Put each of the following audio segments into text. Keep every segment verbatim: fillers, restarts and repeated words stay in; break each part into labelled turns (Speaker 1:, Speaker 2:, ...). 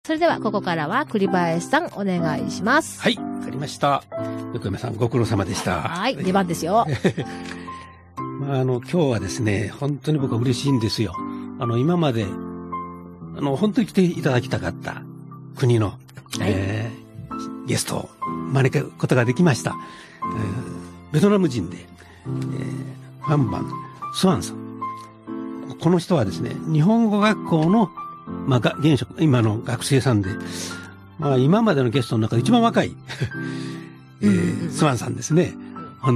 Speaker 1: それではここからは栗林さんお願いします。
Speaker 2: はい、わかりました。横山さんご苦労様でした。
Speaker 1: はい、出番ですよ。
Speaker 2: まあ、あの今日はですね、本当に僕は嬉しいんですよ。あの今まであの本当に来ていただきたかった国の、はいえー、ゲストを招くことができました。えー、ベトナム人で、えー、ファンバン・スワンさん。この人はですね、日本語学校のまあ、現職、今の学生さんで、まあ、今までのゲストの中で一番若い、えー、スワンさんですね。うん、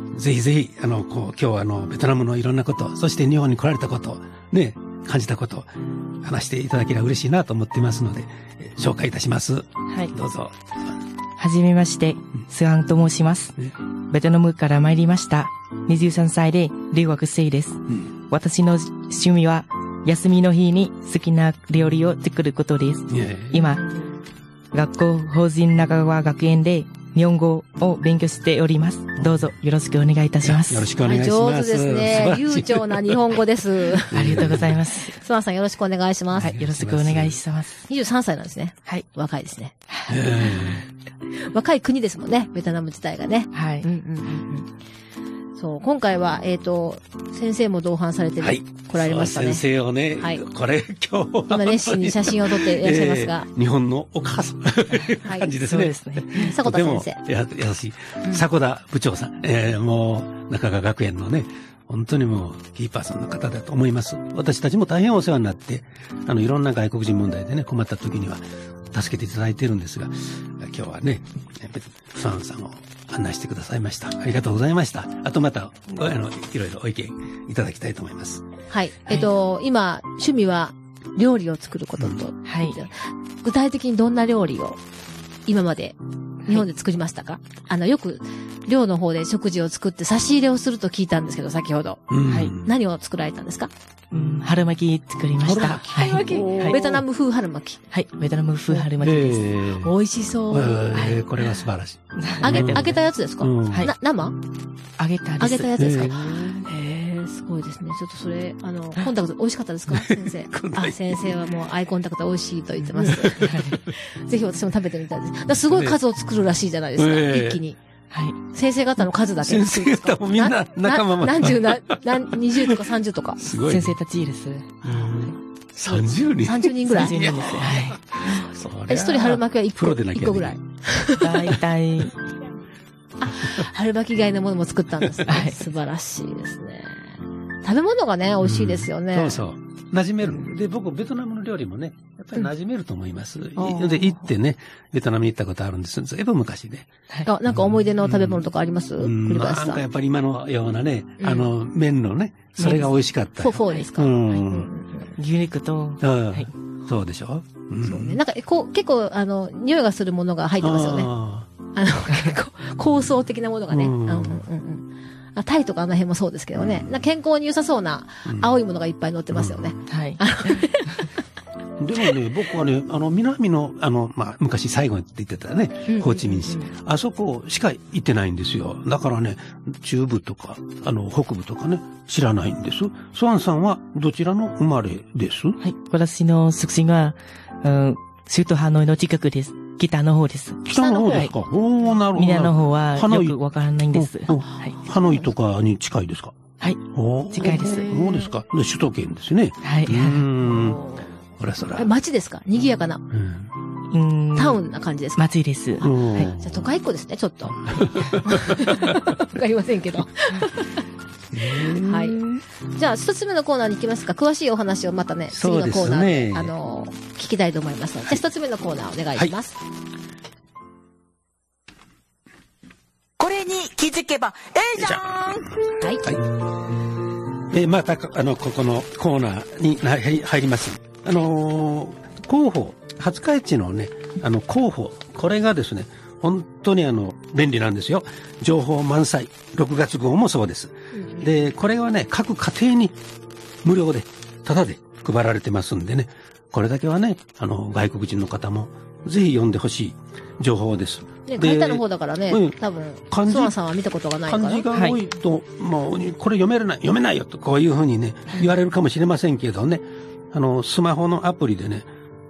Speaker 2: ぜひぜひ、あの、こう、今日はあの、ベトナムのいろんなこと、そして日本に来られたこと、ね、感じたこと、話していただければ嬉しいなと思っていますので、えー、紹介いたします。はい。どうぞ。
Speaker 3: はじめまして、スワンと申します。ね、ベトナムから参りました。にじゅうさんさいで留学生です。うん、私の趣味は、休みの日に好きな料理を作ることです。今、学校法人中川学園で日本語を勉強しております。どうぞよろしくお願いいたします。
Speaker 2: よろしくお願いします。
Speaker 1: 上手ですね。流暢な日本語です。
Speaker 3: ありがとうございます。
Speaker 1: スワンさんよろしくお願いします。
Speaker 3: はい、よろしくお願いします。
Speaker 1: にじゅうさんさいなんですね。
Speaker 3: はい。
Speaker 1: 若いですね。若い国ですもんね、ベトナム自体がね。
Speaker 3: はい。うんうんうん
Speaker 1: うんそう、今回は、えっ、ー、と、先生も同伴されて、はい、来られましたね。
Speaker 2: 先生をね、はい、これ今日は。
Speaker 1: 今熱心に写真を撮っていらっしゃいますが。
Speaker 2: えー、日本のお母さん、はい、感じですね。そうです
Speaker 1: ね。迫田先生。
Speaker 2: とてもや優しい。迫田部長さん、えー、もう、中川学園のね、本当にもう、キーパーソンの方だと思います。私たちも大変お世話になって、あの、いろんな外国人問題でね、困った時には、助けていただいているんですが、今日はね、スワンさんを案内してくださいました。ありがとうございました。あとまた、あの、いろいろお意見いただきたいと思います。
Speaker 1: はい。えっと、今、趣味は料理を作ることと、うん、はい。具体的にどんな料理を今まで日本で作りましたか？はい、あの、よく、寮の方で食事を作って差し入れをすると聞いたんですけど、先ほど。うん、はい。何を作られたんですか？
Speaker 3: うん、春巻き作りました。
Speaker 1: 春巻き、はい、ベトナム風春巻き。
Speaker 3: はい、ベトナム風春巻きです。え
Speaker 1: ー、美味しそう。
Speaker 2: えーはい、これは素晴らしい。
Speaker 1: 揚げ、揚げたやつですか？うん、はい。な、生？
Speaker 3: 揚げたです。
Speaker 1: 揚げたやつですか？へえ、すごいですね。ちょっとそれ、あの、コンタクト美味しかったですか？先生。あ、先生はもうアイコンタクト美味しいと言ってます。ぜひ私も食べてみたいです。だすごい数を作るらしいじゃないですか、一気に。はい。先生方の数だけ。
Speaker 2: 先生方もみんな仲間ま
Speaker 1: で。何十な、何、二十とか三十とか。
Speaker 3: すごい、ね。先生たちいいです。
Speaker 2: 三十人
Speaker 1: 三十人ぐらい。
Speaker 3: 三十人です。はい。
Speaker 1: え、一人春巻きは一個、一個ぐらい。
Speaker 3: 大体。
Speaker 1: あ、春巻き以外のものも作ったんですね。はい。素晴らしいですね。食べ物がね、美味しいですよね。
Speaker 2: そうそう。馴染める。で、僕、ベトナムの料理もね、やっぱり馴染めると思います。で、行ってね、ベトナムに行ったことあるんです。ずいぶん昔で。
Speaker 1: あ、なんか思い出の食べ物とかあります？
Speaker 2: うん、なんかやっぱり今のようなね、あの、麺のね、それが美味しかった。
Speaker 1: フォフォですか？
Speaker 3: うん。牛肉と。
Speaker 2: はい。そうでしょ？
Speaker 1: そうね。なんか、こう、結構、あの、匂いがするものが入ってますよね。あの、結構、香草的なものがね。うんうんうん。タイとかあの辺もそうですけどね。うん、健康に良さそうな青いものがいっぱい乗ってますよね。
Speaker 3: うん、はい。
Speaker 2: でもね、僕はね、あの、南の、あの、まあ、昔最後にって言ってたね、ホーチミン市。あそこしか行ってないんですよ。だからね、中部とか、あの、北部とかね、知らないんです。スワンさんはどちらの生まれです？
Speaker 3: はい。私の出身は、うん、首都ハノイの近くです。北の方です。
Speaker 2: 北の方ですか？おー、なるほど。
Speaker 3: 南の方はよくわからないんです。
Speaker 2: はい。ハノイとかに近いですか？
Speaker 3: はい。近いです。
Speaker 2: そうですか。で、首都圏ですね。
Speaker 3: はい。うー
Speaker 2: ん。これそれ。
Speaker 1: 街ですか？賑やかな。うん。タウンな感じですか？
Speaker 3: 街です。は
Speaker 1: い。じゃあ都会っ子ですね、ちょっと。わかりませんけど。はい。じゃあ、一つ目のコーナーに行きますか。詳しいお話をまたね、次のコーナーで、あの、聞きたいと思いますので。じゃあ、一つ目のコーナーお願いします。はい、
Speaker 4: これに気づけば、ええじゃん。
Speaker 1: はい。
Speaker 2: はい。えー、また、あの、ここのコーナーに入ります。あのー、広報、廿日市のね、あの、広報、これがですね、本当にあの、便利なんですよ。情報満載。ろくがつ号もそうです。で、これはね、各家庭に無料で、タダで配られてますんでね、これだけはね、あの、外国人の方もぜひ読んでほしい情報です。
Speaker 1: ね、書いたの方だからね、うん、多分、ソワさんは見たことがないから。
Speaker 2: 漢字が多いと、はい、もう、これ読めない、読めないよと、こういうふうにね、言われるかもしれませんけどね、あの、スマホのアプリでね、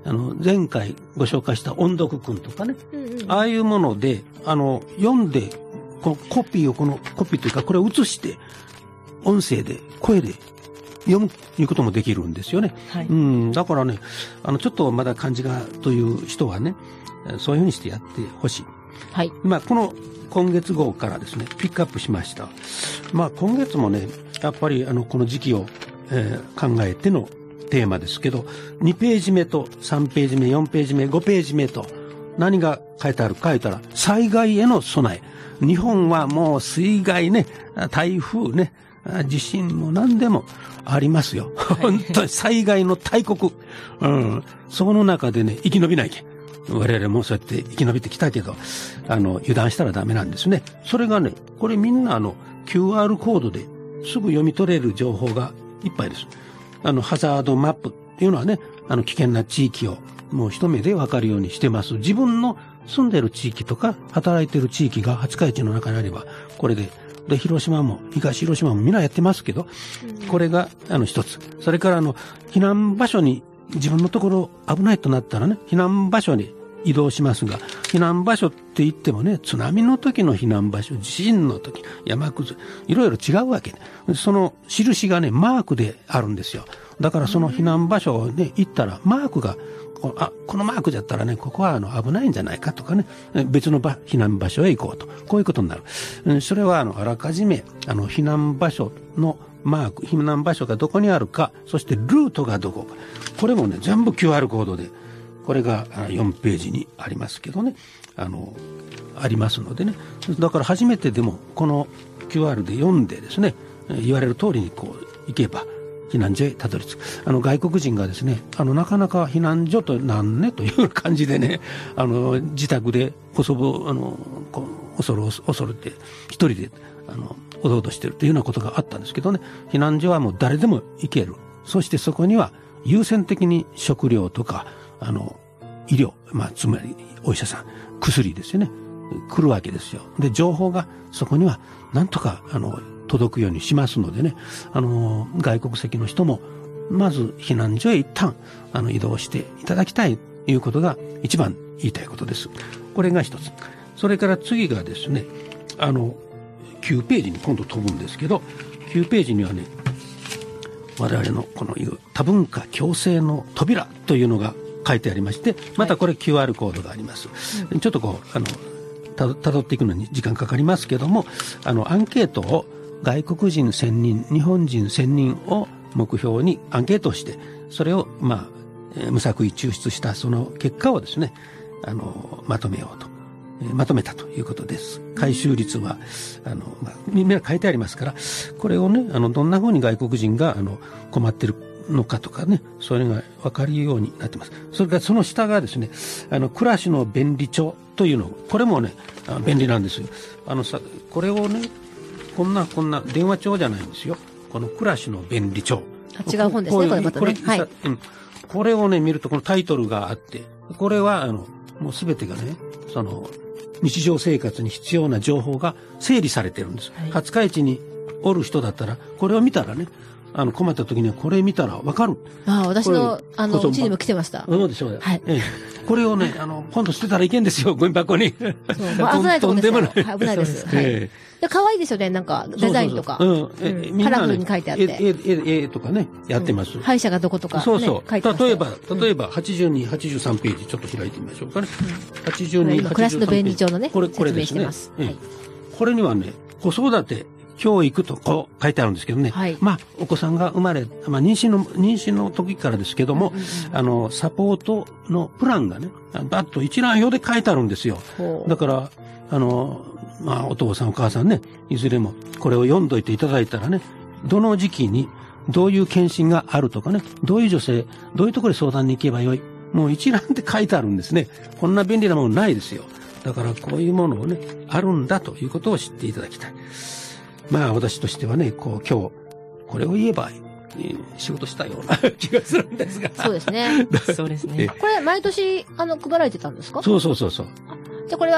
Speaker 2: あの、前回ご紹介した音読くんとかね、
Speaker 1: うんうん、
Speaker 2: ああいうもので、あの、読んで、このコピーを、このコピーというか、これを写して、音声で、声で読むということもできるんですよね。
Speaker 3: はい、
Speaker 2: うん、だからね、あの、ちょっとまだ漢字がという人はね、そういうふうにしてやってほしい。
Speaker 1: はい。
Speaker 2: まあ、この今月号からですね、ピックアップしました。まあ、今月もね、やっぱりあの、この時期を、えー、考えてのテーマですけど、にページ目とさんページ目、よんページ目、ごページ目と何が書いてあるか書いたら、災害への備え。日本はもう水害ね、台風ね、地震も何でもありますよ。はい、本当に災害の大国。うん。その中でね、生き延びないけん。我々もそうやって生き延びてきたけど、あの、油断したらダメなんですね。それがね、これみんなあの、キューアール コードですぐ読み取れる情報がいっぱいです。あの、ハザードマップっていうのはね、あの、危険な地域をもう一目でわかるようにしてます。自分の住んでる地域とか、働いてる地域が廿日市の中にあれば、これで、で、広島も、東広島もみんなやってますけど、これが、あの、一つ。それから、あの、避難場所に、自分のところ危ないとなったらね、避難場所に移動しますが、避難場所って言ってもね、津波の時の避難場所、地震の時、山崩れ、いろいろ違うわけで、その印がね、マークであるんですよ。だからその避難場所をね、行ったら、マークが、あ、このマークだったらね、ここはあの危ないんじゃないかとかね、別の場避難場所へ行こうと、こういうことになる。それはあの、あらかじめ、あの、避難場所のマーク、避難場所がどこにあるか、そしてルートがどこか。これもね、全部 キューアール コードで、これがよんページにありますけどね、あの、ありますのでね。だから初めてでも、この キューアール で読んでですね、言われる通りにこう、行けば、避難所へたどり着く。あの、外国人がですね、あの、なかなか避難所となんねという感じでね、あの、自宅で細ぼ、あの、こう恐る恐るって、一人で、あの、おどおどしてるというようなことがあったんですけどね、避難所はもう誰でも行ける。そしてそこには優先的に食料とか、あの、医療、まあ、つまりお医者さん、薬ですよね、来るわけですよ。で、情報がそこにはなんとか、あの、届くようにしますのでね、あの、外国籍の人も、まず避難所へ一旦、あの、移動していただきたいということが一番言いたいことです。これが一つ。それから次がですね、あの、きゅうページに今度飛ぶんですけど、きゅうページにはね、我々のこのいう多文化共生の扉というのが書いてありまして、またこれ キューアール コードがあります。はい、ちょっとこう、あの、た、たどっていくのに時間かかりますけども、あの、アンケートを外国人せんにん、日本人せんにんを目標にアンケートをして、それを、まあ、えー、無作為抽出したその結果をですね、あの、まとめようと。まとめたということです。回収率は、あの、まあ、みんな書いてありますから、これをね、あの、どんな風に外国人が、あの、困ってるのかとかね、そういうのが分かるようになってます。それからその下がですね、あの、暮らしの便利帳というの、これもね、便利なんですよ。あのさ、これをね、こんな、こんな電話帳じゃないんですよ。この暮らしの便利帳。
Speaker 1: 違う本ですね、これまたね。はい。
Speaker 2: うん。これをね、見るとこのタイトルがあって、これは、あの、もうすべてがね、その、日常生活に必要な情報が整理されてるんです。はい、廿日市におる人だったら、これを見たらね、あの、困った時にはこれ見たらわかる。
Speaker 1: ああ、私の、あの、うちにも来てました。
Speaker 2: そうでしょうよ。
Speaker 1: はい。
Speaker 2: ええ、これをね、あの、今度捨てたらいけんですよ、ゴミ箱に。
Speaker 1: そう、まあ、危ないとこですよ。とんでもない。危ないです。はい。
Speaker 2: え
Speaker 1: えで、可愛いですよね、なんか、デザインとか。
Speaker 2: そうそうそう、うん。え、みんな、ね、
Speaker 1: カラフルに書いてあって。
Speaker 2: え、え、え、え、とかね、やってます。
Speaker 1: 歯医者がどことか、ね。
Speaker 2: そうそう。
Speaker 1: 書いてます。
Speaker 2: 例えば、例えば、はちじゅうに、はちじゅうさんページ、ちょっと開いてみましょうかね。はちじゅうに、はちじゅうさんページ。
Speaker 1: 暮らしの便利帳のね、
Speaker 2: これ、これですね。はい。これにはね、子育て、教育とこう書いてあるんですけどね。はい、まあ、お子さんが生まれ、まあ、妊娠の、妊娠の時からですけども、うんうんうん、あの、サポートのプランがね、バッと一覧表で書いてあるんですよ。だから、あの、まあ、お父さんお母さんね、いずれもこれを読んどいていただいたらね、どの時期にどういう検診があるとかね、どういう女性、どういうところに相談に行けばよい。もう一覧で書いてあるんですね。こんな便利なものないですよ。だからこういうものをね、あるんだということを知っていただきたい。まあ私としてはね、こう今日、これを言えば、仕事したような気がするんですが。
Speaker 1: そうですね。
Speaker 3: そうですね。
Speaker 1: これ毎年、あの、配られてたんですか？
Speaker 2: そうそうそうそう。
Speaker 1: じゃあこれは、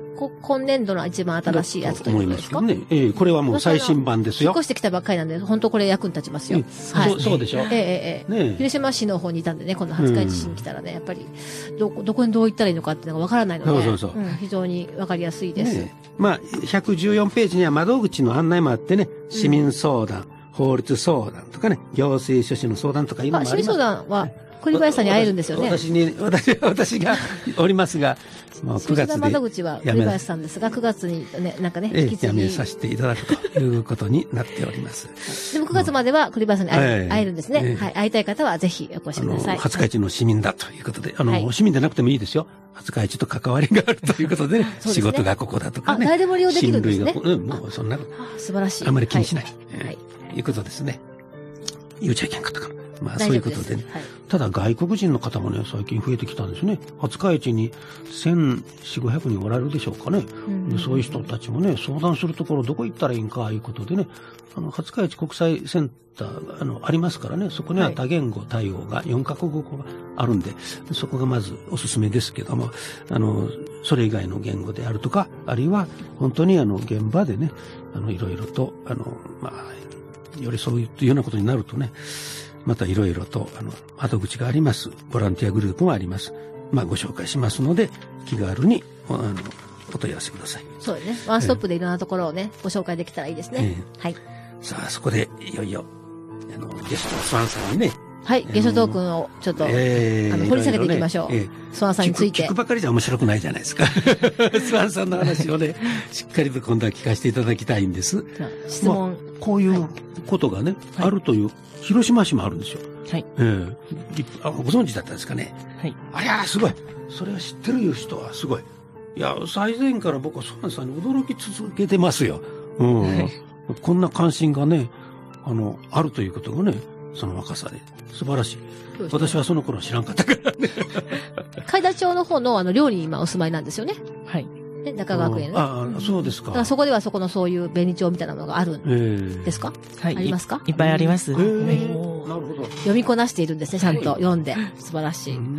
Speaker 1: こ今年度の一番新しいやつということですか？
Speaker 2: 思いますけどね。ええ、これはもう最新版ですよ。
Speaker 1: 引っ越してきたばっかりなんで、本当これ役に立ちますよ。
Speaker 2: はい。そう、そうでしょ。
Speaker 1: ええええ。ね、広島市の方にいたんでね、この廿日市市に来たらね、やっぱり、どこ、どこにどう行ったらいいのかっていうのがわからないので、そうそうそう、うん、非常にわかりやすいです。ね、
Speaker 2: まあ、ひゃくじゅうよんページには窓口の案内もあってね、市民相談、うん、法律相談とかね、行政書士の相談とかいうのもあります。
Speaker 1: あ、市民相談は、栗林さんに会えるんですよね。
Speaker 2: 私に、私、私がおりますが、もうくがつで。
Speaker 1: 窓口は栗林さんですが、くがつにね、なんかね、
Speaker 2: 引き継ぎ。やめさせていただくということになっております。
Speaker 1: でもくがつまでは栗林さんに会える、会えるんですね。はい。会いたい方はぜひお越しください。
Speaker 2: 廿日市の市民だということで、あの、市民でなくてもいいですよ。廿日市と関わりがあるということで、仕事がここだとかね。
Speaker 1: あ、誰でも利用できるんですね。
Speaker 2: うん、もうそんな。
Speaker 1: 素晴らしい。
Speaker 2: あんまり気にしない。はい。いうことですね。言うちゃいけんかったかな。まあそういうことでね。はい、ただ外国人の方もね、最近増えてきたんですね。廿日市にせんよんひゃく、ごひゃくにんおられるでしょうかね。うんうん、そういう人たちもね、相談するところどこ行ったらいいんか、いうことでね、あの、廿日市国際センター、あの、ありますからね、そこには多言語対応がよんカ国語があるんで、そこがまずおすすめですけども、あの、それ以外の言語であるとか、あるいは本当にあの、現場でね、あの、いろいろと、あの、まあ、よりそういうようなことになるとね、またいろいろと、あの、窓口があります。ボランティアグループもあります。まあ、ご紹介しますので、気軽に、あの、お問い合わせください。
Speaker 1: そうですね。ワンストップでいろんなところをね、ご紹介できたらいいですね。えー、はい。
Speaker 2: さあ、そこで、いよいよ、あの、ゲストのスワンさんにね、
Speaker 1: はい、ゲストトークンをちょっと、えー、あの掘り下げていきましょう。ねえー、スワンさんについて。
Speaker 2: 聞くばかりじゃ面白くないじゃないですか。スワンさんの話をね、しっかりと今度は聞かせていただきたいんです。
Speaker 1: 質問、
Speaker 2: まあ、こういうことがね、はい、あるという、広島市もあるんですよ。
Speaker 1: はい。
Speaker 2: えー、あ、ご存知だったんですかね。
Speaker 1: はい。
Speaker 2: ありゃー、すごい。それは知ってる人はすごい。いや、最前から僕はスワンさんに驚き続けてますよ。うん。はい、こんな関心がね、あの、あるということがね、その若さで素晴らしい。ね、私はその頃知らんかったからね。
Speaker 1: 海田町の方のあの寮に今お住まいなんですよね。
Speaker 3: はい。
Speaker 1: ね、中川学園ね。
Speaker 2: ああ、そうですか。
Speaker 1: だからそこではそこのそういう紅帳みたいなものがあるんですか？
Speaker 3: えー、はい。
Speaker 1: ありますか？
Speaker 3: いっぱいあります。
Speaker 2: えー、なるほど。
Speaker 1: 読みこなしているんですね、ちゃんと読んで。はい、素晴らしい。はい。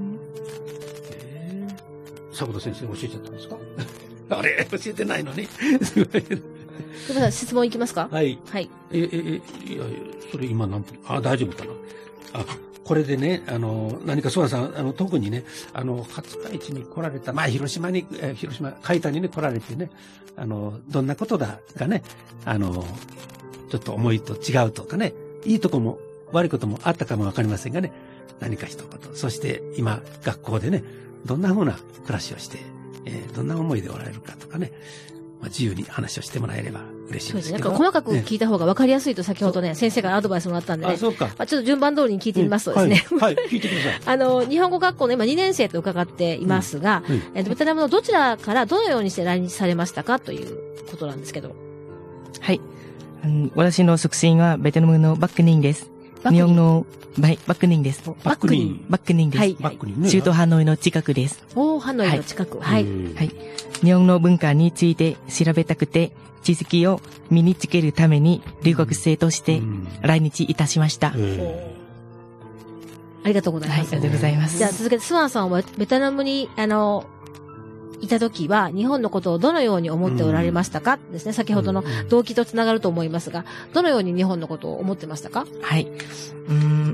Speaker 2: えー、迫田先生教えちゃったんですか？あれ教えてないのに。すごい。
Speaker 1: でも質問いきますか？
Speaker 2: はい。
Speaker 1: はい。
Speaker 2: え、え、え、いや、それ今何分？あ、大丈夫かな。あ、これでね、あの、何か、ソワさん、あの、特にね、あの、廿日市に来られた、まあ、広島に、えー、広島、海田にね、来られてね、あの、どんなことだがね、あの、ちょっと思いと違うとかね、いいとこも悪いこともあったかもわかりませんがね、何か一言。そして、今、学校でね、どんな風な暮らしをして、えー、どんな思いでおられるかとかね、まあ、自由に話をしてもらえれば嬉しいですけど。
Speaker 1: そうですね。細かく聞いた方が分かりやすいと先ほどね、先生からアドバイスもらったんでね。
Speaker 2: あ、そうか。
Speaker 1: まあ、ちょっと順番通りに聞いてみますとですね。
Speaker 2: うん、はい、はい、聞いてください。
Speaker 1: あの、日本語学校の今にねん生と伺っていますが、うんうん、えっと、ベトナムのどちらからどのようにして来日されましたかということなんですけど。
Speaker 3: はい。うん、私の出身はベトナムのバックニンです。日本の、はい、バックニンです。
Speaker 1: バックニン
Speaker 3: バックニンです。はい。
Speaker 2: バックニンね。
Speaker 3: 中東ハノイの近くです。
Speaker 1: おー、ハノイの近く。はい。
Speaker 3: はい。日本の文化について調べたくて、知識を身につけるために留学生として来日いたしました。うんうん、
Speaker 1: ありがとうございます。
Speaker 3: はい、ありがとうございます。
Speaker 1: じゃあ続けて、スワンさんはベトナムに、あの、いた時は日本のことをどのように思っておられましたか、うん、ですね。先ほどの動機とつながると思いますが、どのように日本のことを思ってましたか？
Speaker 3: はい。うん、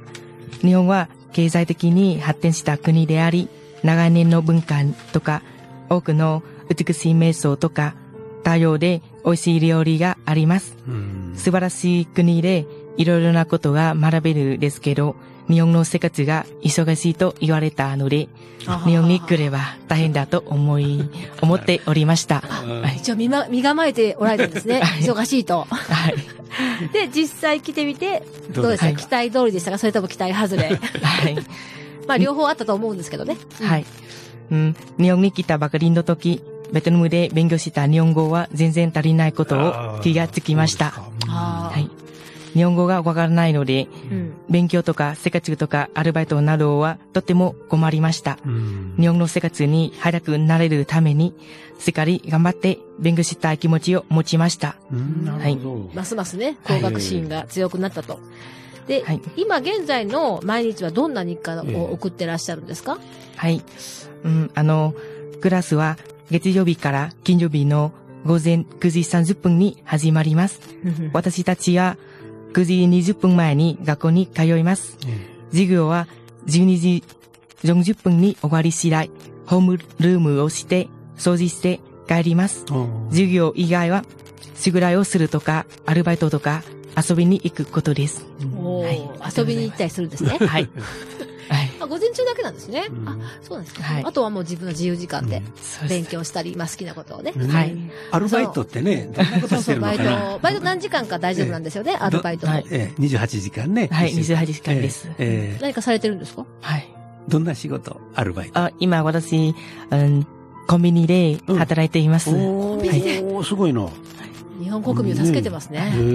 Speaker 3: 日本は経済的に発展した国であり、長年の文化とか、多くの美しい瞑想とか、多様で美味しい料理があります。うん、素晴らしい国でいろいろなことが学べるですけど、日本の生活が忙しいと言われたので、日本に来れば大変だと思い、思っておりました。
Speaker 1: 一応身ま、身構えておられたんですね。忙しいと。はい。で、実際来てみて、どうですか、はい、期待通りでしたか、それとも期待外れ。はい。まあ両方あったと思うんですけどね。
Speaker 3: はい。うん、日本に来たばかりの時、ベトナムで勉強した日本語は全然足りないことを気がつきました。はい。日本語がわからないので、うん、勉強とか生活とかアルバイトなどはとても困りました。うん、日本の生活に早くなれるために、しっかり頑張って勉強したい気持ちを持ちました。
Speaker 1: はい。ますますね、向学心が強くなったと。で、はい、今現在の毎日はどんな日課を送ってらっしゃるんですか？
Speaker 3: はい。うん、あの、クラスは月曜日から金曜日の午前くじさんじゅっぷんに始まります。私たちはくじにじゅっぷんまえに学校に通います。授業はじゅうにじよんじゅっぷんに終わり次第、ホームルームをして掃除して帰ります。授業以外は宿題をするとかアルバイトとか遊びに行くことです。
Speaker 1: おはい、遊びに行ったりするんですね。
Speaker 3: はい。はい。
Speaker 1: あ、午前中だけなんですね。うん、あ、そうなんですね、はい。あとはもう自分の自由時間で勉強したり、まあ好きなことをね。
Speaker 2: はい。アルバイトってね、どんなことしてるのかな。
Speaker 1: そうそう、バイト、バイト何時間か大丈夫なんですよね、アルバイトも。
Speaker 2: ええ、にじゅうはちじかんね。
Speaker 3: はい、にじゅうはちじかんです。
Speaker 1: ええ、何かされてるんですか？
Speaker 3: はい。
Speaker 2: どんな仕事？アルバイト。
Speaker 3: あ、今私、うん、コンビニで働いています。うん、
Speaker 1: コンビニで。
Speaker 2: おー、すごいな。
Speaker 1: 日本国民を助けてますね。
Speaker 3: うん、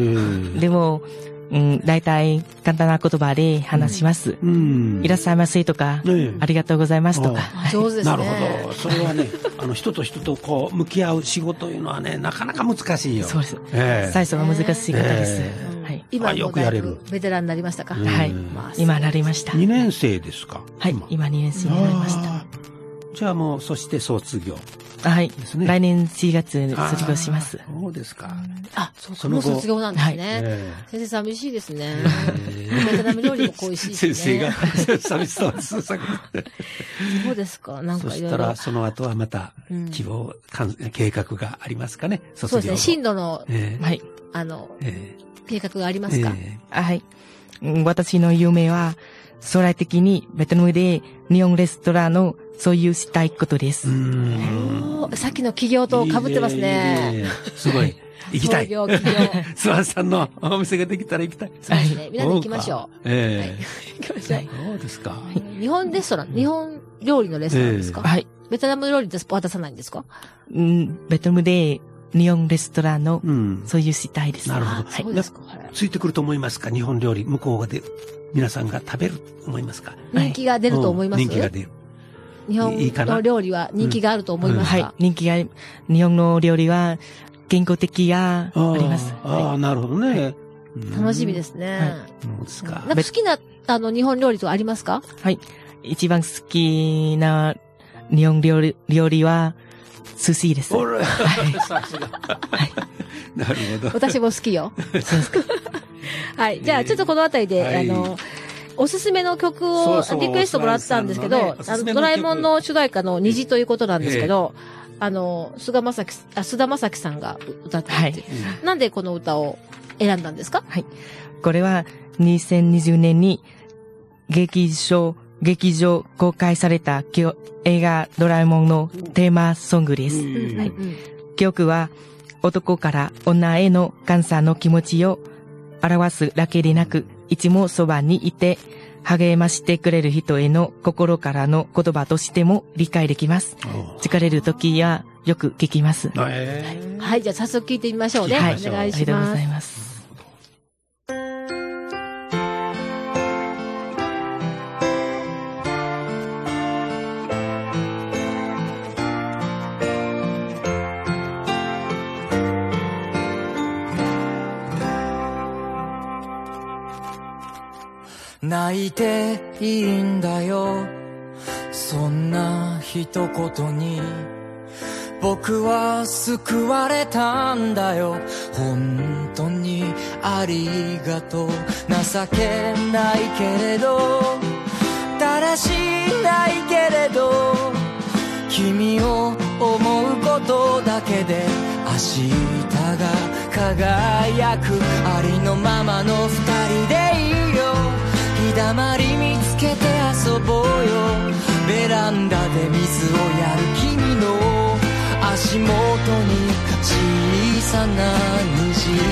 Speaker 3: でも、うん、大体簡単な言葉で話します。うん、いらっしゃいませとか、ね、ありがとうございますとか。
Speaker 1: 上手ですね。
Speaker 2: なるほど。それはね、あの人と人とこう向き合う仕事というのはね、なかなか難しいよ。
Speaker 3: そうです。えー、最初は難しい方です。
Speaker 1: えーはい、今よくやれる。ベテランになりましたか？
Speaker 3: はい。今なりました。
Speaker 2: にねん生ですか？
Speaker 3: はい。今にねん生になりました。
Speaker 2: じゃあもう、そして卒業。
Speaker 3: はい。来年しがつに卒業します。
Speaker 2: そうですか。
Speaker 1: あ、その卒業なんですね。先生寂しいですね。ベトナム料理も恋しいしね。
Speaker 2: 先生が寂しそうです。
Speaker 1: そうですか。なんかいろいろ。
Speaker 2: そしたら、その後はまた、希望、計画がありますかね。
Speaker 1: そうですね。進路の、はい。あの、計画がありますか？
Speaker 3: はい。私の夢は、将来的にベトナムで日本レストランの所有したいことです。
Speaker 1: さっきの企業と被ってますね。
Speaker 2: いいねすごい。行きたい。
Speaker 1: 創業企業。
Speaker 2: スワンさんのお店ができたら行きたい。
Speaker 1: そうですね。みんなで行きましょう。
Speaker 2: ええ。行きましょう。そうですか。
Speaker 1: 日本レストラン、日本料理のレストランですか？
Speaker 3: はい。
Speaker 1: ベトナム料理です渡さないんですか？
Speaker 3: うん、ベトナムで日本レストランの所有したいです。
Speaker 2: なるほど。
Speaker 1: そうですか。
Speaker 2: ついてくると思いますか？日本料理、向こうで皆さんが食べると思いますか？
Speaker 1: 人気が出ると思います？
Speaker 2: 人気が出る。
Speaker 1: 日本の料理は人気があると思いますか？
Speaker 3: はい。人気が、日本の料理は健康的があります。
Speaker 2: ああ、なるほどね。
Speaker 1: 楽しみですね。
Speaker 2: そうですか。
Speaker 1: なんか好きな、あの、日本料理とかありますか？
Speaker 3: はい。一番好きな日本料理、料理は、寿司です。
Speaker 2: はい。なるほど。
Speaker 1: 私も好きよ。
Speaker 3: そうですか。
Speaker 1: はい。じゃあ、ちょっとこのあたりで、あの、おすすめの曲をリクエストもらったんですけど、あの、ドラえもんの主題歌の虹ということなんですけど、あの、菅田将暉、あ、菅田将暉さんが歌っていて、なんでこの歌を選んだんですか？
Speaker 3: はい。これはにせんにじゅうねんに劇場、劇場公開された映画ドラえもんのテーマソングです。はい。曲は男から女への感謝の気持ちを表すだけでなく、いつもそばにいて励ましてくれる人への心からの言葉としても理解できます。疲れる時はよく聞きます。
Speaker 1: はい、じゃあ早速聞いてみましょうね。はい、お願いします。
Speaker 3: ありがとうございます。
Speaker 5: 泣いていいんだよ、そんな一言に僕は救われたんだよ。本当にありがとう。情けないけれどだらしないけれど、君を思うことだけで明日が輝く。ありのままの二人でいいよ。日だまり見つけて遊ぼうよ。ベランダで水をやる君の足元に小さな虹、ね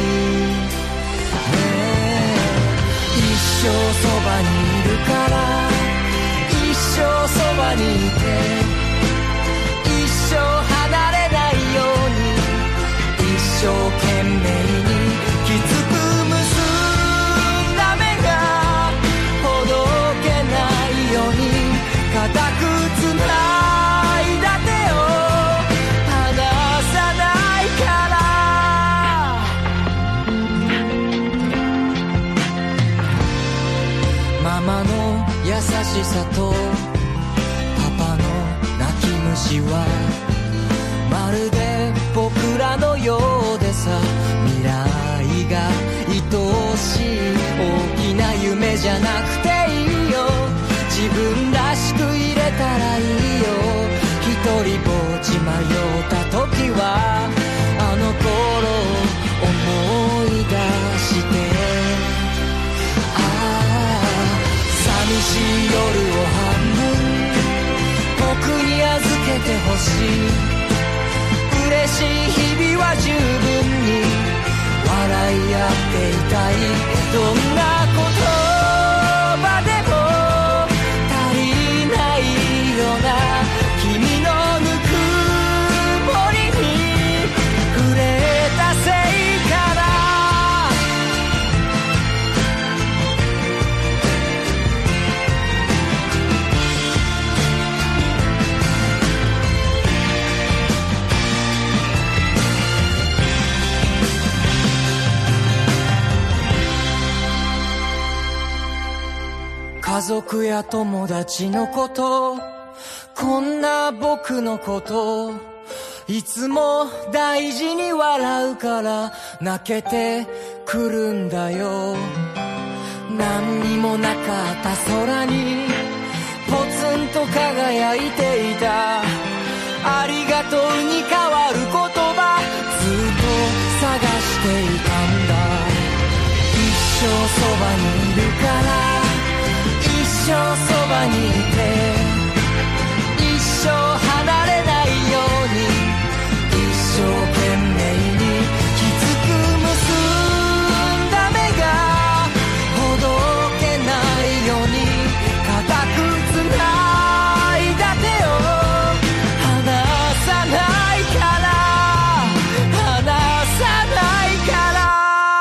Speaker 5: え、一生そばにいるから、一生そばにいて、一生離れないように、一生懸命にきつく結んだ目がほどけないように固くつないだ手を離さないから。ママの優しさとパパの泣き虫はてほしい。嬉しい日々は十分に笑い合っていたい。どんな言葉でも足りないような君のぬくもりに触れたせいかな。家族や友達のこと、こんな僕のこと、いつも大事に笑うから泣けてくるんだよ。何にもなかった空にポツンと輝いていたありがとうに変わる言葉、ずっと探していたんだ。一生そばにいるから一生そばにいて一生離れないように一生懸命にきつく結んだ目がほどけないように固くつないだ手を離さないから離さないから。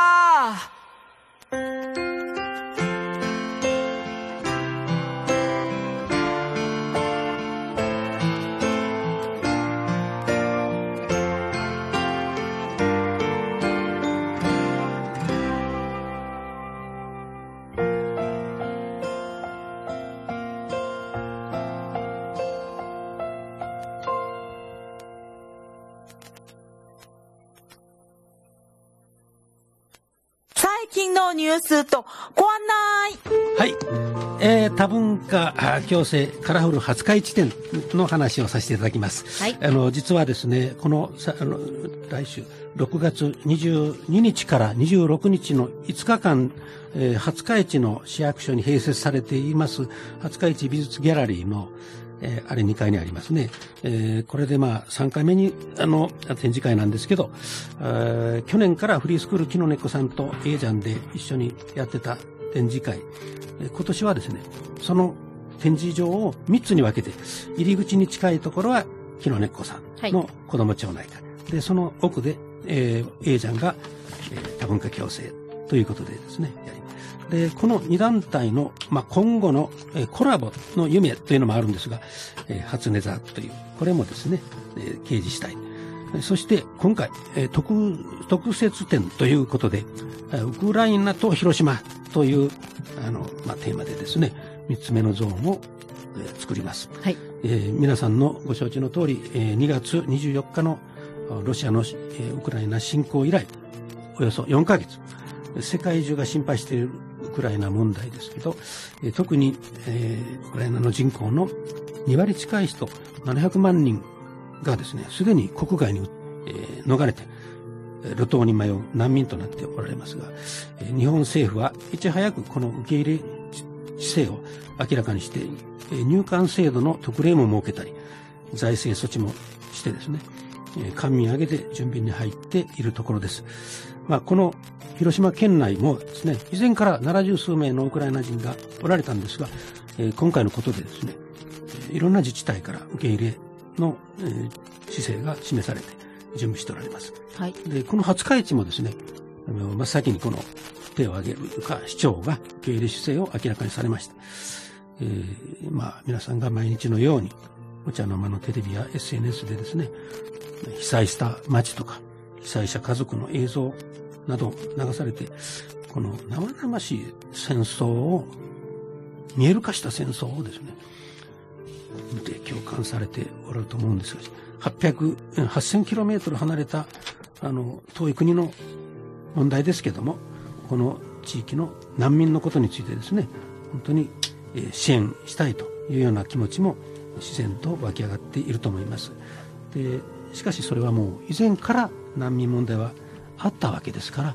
Speaker 4: 最近のニュースとご案内。
Speaker 2: はい、えー、多文化共生カラフル廿日市展の話をさせていただきます。
Speaker 1: はい、
Speaker 2: あの実はですね、このさあの来週ろくがつにじゅうににちからにじゅうろくにちのいつかかん、えー、廿日市の市役所に併設されています廿日市美術ギャラリーのえー、あれにかいにありますね。えー、これでまあさんかいめにあの展示会なんですけど、えー、去年からフリースクール木の根っこさんと A ジャンで一緒にやってた展示会、えー、今年はですね、その展示場をみっつに分けて、入り口に近いところは木の根っこさんの子ども町内会、はい、でその奥で、えー、A ジャンが、えー、多文化共生ということでですねやります。でこのに団体の、まあ、今後の、えー、コラボの夢というのもあるんですが、えー、初音座というこれもですね、えー、掲示したい。そして今回、えー、特特設展ということでウクライナと広島というあの、まあ、テーマでですねみっつめのゾーンを、えー、作ります。はい、えー、皆さんのご承知の通り、えー、にがつにじゅうよっかのロシアの、えー、ウクライナ侵攻以来およそよんかげつ世界中が心配しているウクライナ問題ですけど、えー、特に、えー、ウクライナの人口のにわり近い人ななひゃくまんにんがですねすでに国外に、えー、逃れて路頭に迷う難民となっておられますが、えー、日本政府はいち早くこの受け入れ姿勢を明らかにして、えー、入管制度の特例も設けたり財政措置もしてですね、えー、官民挙げて準備に入っているところです。まあ、この広島県内もですね、以前からななじゅうすうめいのウクライナ人がおられたんですが、えー、今回のことでですね、いろんな自治体から受け入れの、えー、姿勢が示されて準備しておられます。はい、でこの廿日市もですね、あの真っ先にこの手を挙げるというか市長が受け入れ姿勢を明らかにされました。えー、まあ皆さんが毎日のようにお茶の間のテレビや エスエヌエス でですね、被災した町とか被災者家族の映像など流されて、この生々しい戦争を見える化した戦争をですね見て共感されておられると思うんですが、はっぴゃく、はっせんキロメートル離れたあの遠い国の問題ですけども、この地域の難民のことについてですね本当に支援したいというような気持ちも自然と湧き上がっていると思います。でしかしそれはもう以前から難民問題はあったわけですから、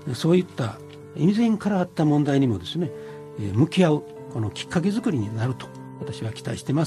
Speaker 2: そういった以前からあった問題にもですね向き合うこのきっかけ作りになると私は期待しています。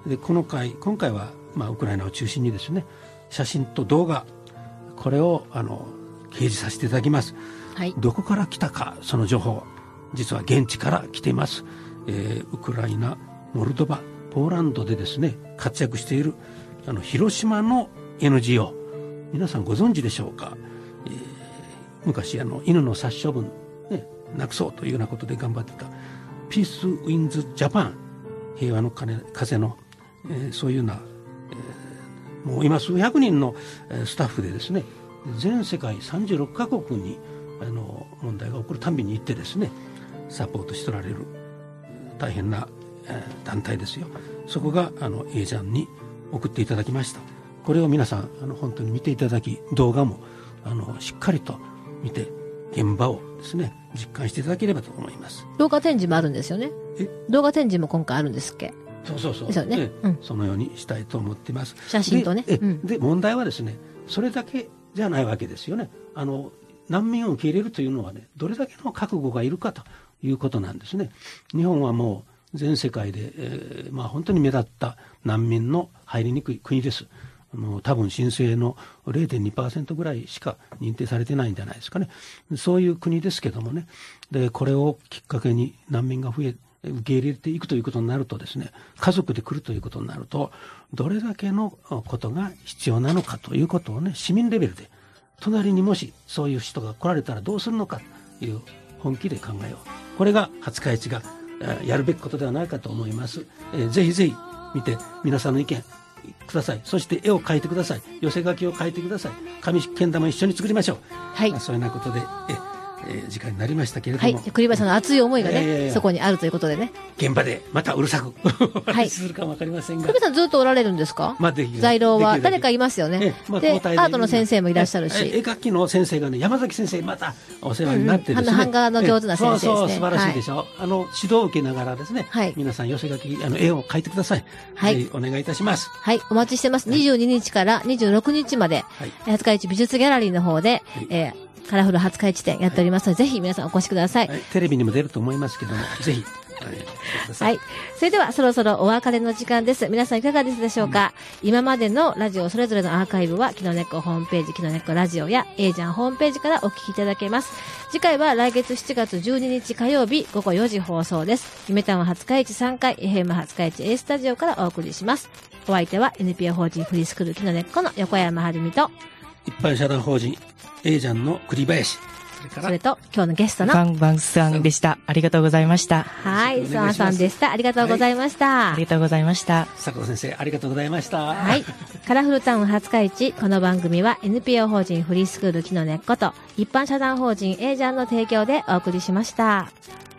Speaker 2: でこの回今回は、まあ、ウクライナを中心にですね、写真と動画、これをあの掲示させていただきます、はい、どこから来たか、その情報、実は現地から来ています、えー、ウクライナ、モルドバ、ポーランドでですね活躍しているあの広島の エヌジーオー、 皆さんご存知でしょうか、えー、昔あの犬の殺処分、ね、なくそうというようなことで頑張ってたピースウィンズジャパン、平和の風の、えー、そういうような、えー、もう今数百人のスタッフでですね、全世界さんじゅうろくカ国にあの問題が起こるたんびに行ってですねサポートしておられる大変な、えー、団体ですよ。そこがあの A ちゃんに送っていただきました。これを皆さんあの本当に見ていただき、動画もあのしっかりと見て現場をですね実感していただければと思います。
Speaker 1: 動画展示もあるんですよね。
Speaker 2: え
Speaker 1: 動画展示も今回あるんですっけ。
Speaker 2: そうそうそう。
Speaker 1: ですよね、
Speaker 2: え
Speaker 1: うん、
Speaker 2: そのようにしたいと思っています。
Speaker 1: 写真とね。
Speaker 2: で、
Speaker 1: うん、
Speaker 2: で問題はですね、それだけじゃないわけですよね。あの難民を受け入れるというのはね、どれだけの覚悟がいるかということなんですね。日本はもう全世界で、えーまあ、本当に目立った難民の入りにくい国です。あの多分申請の れいてんにパーセント ぐらいしか認定されてないんじゃないですかね。そういう国ですけどもね、でこれをきっかけに難民が増え受け入れていくということになるとですね、家族で来るということになると、どれだけのことが必要なのかということをね、市民レベルで隣にもしそういう人が来られたらどうするのかという本気で考えよう。これが廿日市がやるべきことではないかと思います。えー、ぜひぜひ見て皆さんの意見ください。そして絵を描いてください。寄せ書きを描いてください。紙けん玉一緒に作りましょう。
Speaker 1: はい。
Speaker 2: まあ、そういうようなことでええー、時間になりましたけれども、
Speaker 1: はい、栗林さんの熱い思いがね、
Speaker 2: いやいやいや
Speaker 1: そこにあるということでね、
Speaker 2: 現場でまたうるさくお話しするかもわかりませんが、
Speaker 1: 栗林さんずっとおられるんですか。
Speaker 2: まあ、できる
Speaker 1: 在廊は誰かいますよね、
Speaker 2: ええまあ、
Speaker 1: でアートの先生もいらっしゃるし、
Speaker 2: 絵描きの先生がね、山崎先生またお世話になってですね、
Speaker 1: うん、版画の上手な先生ですね。
Speaker 2: そうそう素晴らしいでしょ、はい、あの指導を受けながらですね、はい、皆さん寄せ書きあの絵を描いてください。はい、ぜひお願いいたします。
Speaker 1: はい、お待ちしてます。にじゅうににちからにじゅうろくにちまで、はい、廿日市美術ギャラリーの方で、はい、えーカラフル廿日市展やっておりますので、はい、ぜひ皆さんお越しください、
Speaker 2: はい、テレビにも出ると思いますけども、ぜひ、
Speaker 1: はい、それではそろそろお別れの時間です。皆さんいかがですでしょうか、うん、今までのラジオそれぞれのアーカイブはキノネッコホームページ、キノネッコラジオや A ジャンホームページからお聞きいただけます。次回は来月しちがつじゅうににち火曜日ごごよじ放送です。夢タウン廿日市さんかい エフエム 廿日市 A スタジオからお送りします。お相手は エヌピーオー 法人フリースクールキノネッコの横山晴美と
Speaker 2: 一般社団法人 A ジャンの栗林、
Speaker 1: それと今日のゲストの
Speaker 3: バンバンスアンでした。ありがとうございました。
Speaker 1: はい、スアンさんでした。ありがとうございました。はい、
Speaker 3: ありがとうございました。
Speaker 2: 佐藤先生、ありがとうございました。
Speaker 1: はい、カラフルタウン廿日市、この番組は エヌピーオー 法人フリースクールキノネッコと一般社団法人 A ジャンの提供でお送りしました。